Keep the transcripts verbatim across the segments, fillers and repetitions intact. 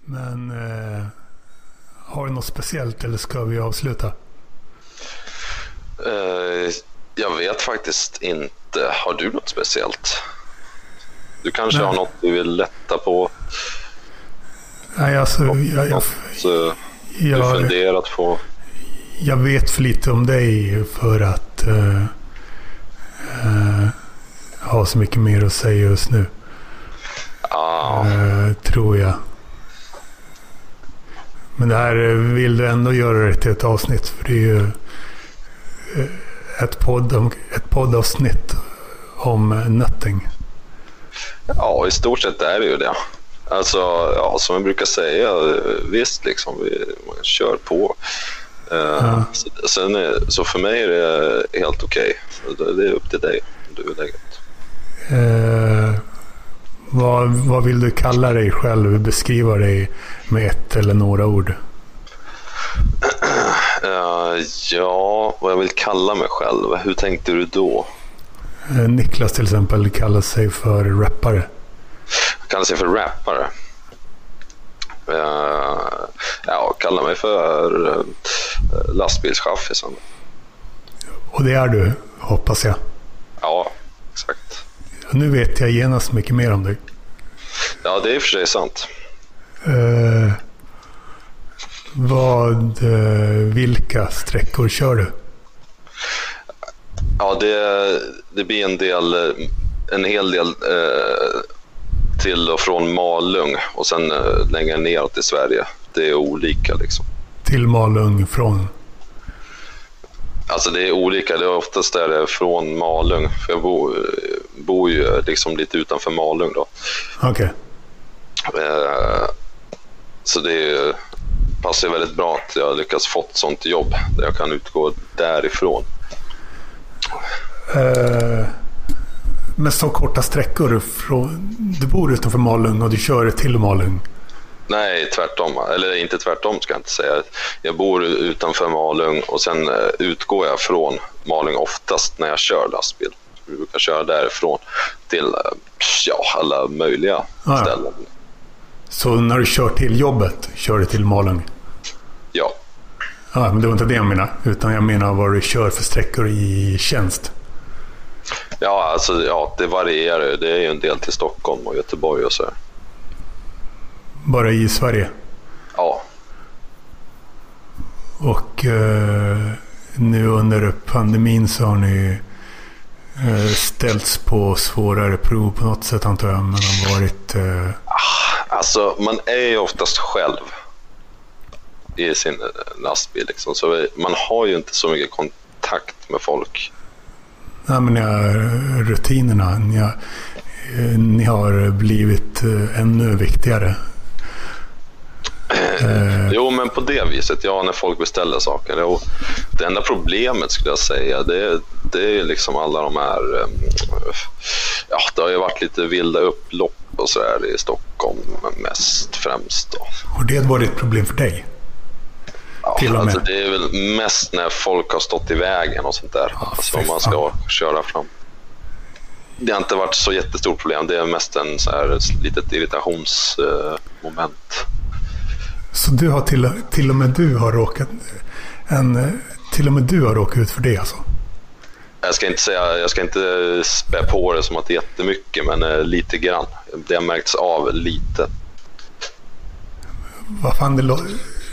Men eh, har du något speciellt eller ska vi avsluta? Uh, jag vet faktiskt inte. Har du något speciellt? Du kanske Nej. har något du vill lätta på? Nej, alltså... Jag, jag, något jag, du jag, funderat på? Jag vet för lite om dig för att uh, uh, ha så mycket mer att säga just nu. Ah. Uh, tror jag. Men det här vill du ändå göra det till ett avsnitt, för det är ju ett, podd, ett poddavsnitt om nötting. Ja, i stort sett är det ju det. Alltså, ja, som jag brukar säga, visst liksom, vi man kör på. Uh, ja. så, sen är, så för mig är det helt okej. Okay. Det är upp till dig om du vill lägga det. Uh, vad, vad vill du kalla dig själv? Beskriva dig med ett eller några ord. Uh, ja, vad jag vill kalla mig själv. Hur tänkte du då? Uh, Niklas till exempel kallar sig för rappare. Kallar sig för rappare? Uh, ja, kallar mig för uh, lastbilschaffisen. Och det är du, hoppas jag. Ja, exakt. Nu vet jag genast mycket mer om dig. Ja, det är i och för sig sant. Uh, vad, uh, vilka sträckor kör du? Ja, det, det blir en del, en hel del uh, till och från Malung och sen uh, längre neråt i Sverige. Det är olika liksom. Till Malung från? Alltså det är olika, det är oftast där det är från Malung. För jag bor, bor ju liksom lite utanför Malung då. Okej. Okay. Uh, så det passar väldigt bra att jag lyckas fått sånt jobb där jag kan utgå därifrån. Uh, med så korta sträckor från, du bor utanför Malung och du kör till Malung? Nej, tvärtom. Eller inte tvärtom ska jag inte säga. Jag bor utanför Malung och sen utgår jag från Malung oftast när jag kör lastbil. Jag brukar köra därifrån till ja, alla möjliga ah, ställen. Ja. Så när du kör till jobbet, kör du till Malung? Ja. Ja, men det var inte det jag menar. Utan jag menar vad du kör för sträckor i tjänst. Ja, alltså ja, det varierar. Det är ju en del till Stockholm och Göteborg och så här. Bara i Sverige? Ja. Och eh, nu under pandemin så har ni eh, ställts på svårare prov på något sätt, antar jag. Men har varit... Eh... Alltså, man är ju oftast själv i sin lastbil liksom. Så man har ju inte så mycket kontakt med folk. Nej, men ja, rutinerna ni har, ni har blivit ännu viktigare. Eh. Jo, men på det viset, ja, när folk beställer saker. Och det enda problemet skulle jag säga, det, det är liksom alla de här, ja, det har ju varit lite vilda upplopp och så här i Stockholm mest främst då. Och det var ett problem för dig? Ja, till och med. Alltså det är väl mest när folk har stått i vägen och sånt där. Ja, alltså om man ska köra fram. Det har inte varit så jättestort problem. Det är mest en så här litet irritationsmoment. Så du har till, till och med du har råkat en, till och med du har råkat ut för det alltså? Jag ska inte säga, jag ska inte spä på det som att det är jättemycket, men eh, lite grann. Det har märkts av lite. Vad fan det låter...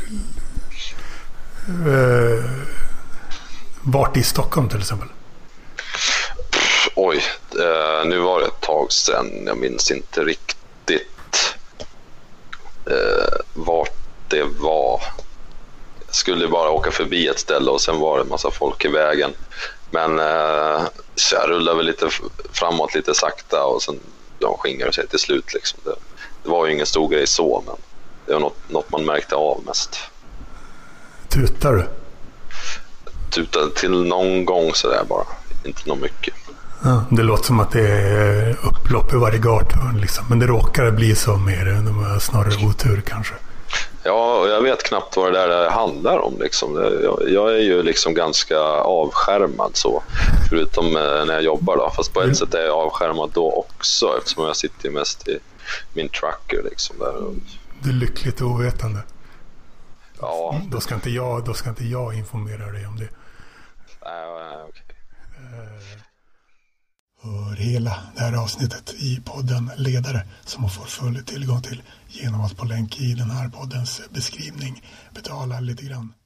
Uh, vart i Stockholm till exempel? Pff, oj, uh, nu var det ett tag sedan. Jag minns inte riktigt uh, vart det var. Jag skulle bara åka förbi ett ställe och sen var det en massa folk i vägen. Men uh, så jag rullade väl lite framåt lite sakta och sen de skingrade sig till slut liksom. Det, det var ju ingen stor grej så, men det var något, något man märkte av mest. Tutar du? Tutar till någon gång så där bara. Inte något mycket. Ja, det låter som att det är upplopp i varje gathörn liksom. Men det råkar bli så mer. De har snarare otur kanske. Ja, och jag vet knappt vad det där handlar om liksom. Jag, jag är ju liksom ganska avskärmad så. Förutom när jag jobbar då. Fast på ett mm. sätt är jag avskärmad då också. Eftersom jag sitter mest i min trucker liksom. Där. Du är lyckligt ovetande. Ja. Då ska inte jag, då ska inte jag informera dig om det. Nej, nej, okej. Hör hela det här avsnittet i podden Ledare som man får full tillgång till genom att på länk i den här poddens beskrivning betala lite grann.